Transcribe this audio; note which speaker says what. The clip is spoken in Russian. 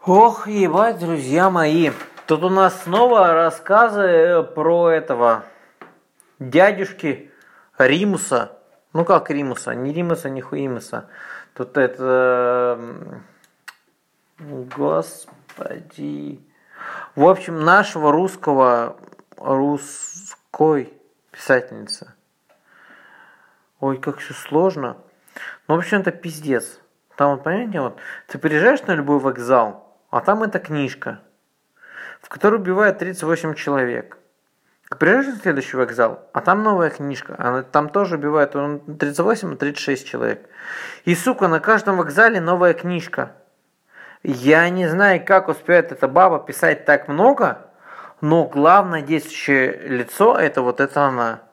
Speaker 1: Ох, ебать, друзья мои. Тут у нас снова рассказы про этого дядюшки Римуса. Ну как Римуса? Не Римуса, не Хуимуса. Тут это... Господи. В общем, нашего русской писательницы. Ой, как все сложно. Ну, в общем, это пиздец. Там вот, понимаете, вот, ты приезжаешь на любой вокзал, а там эта книжка, в которой убивают 38 человек. Ты приезжаешь на следующий вокзал, а там новая книжка, там тоже убивают 38 и 36 человек. И, сука, на каждом вокзале новая книжка. Я не знаю, как успеет эта баба писать так много, но главное действующее лицо это вот это она.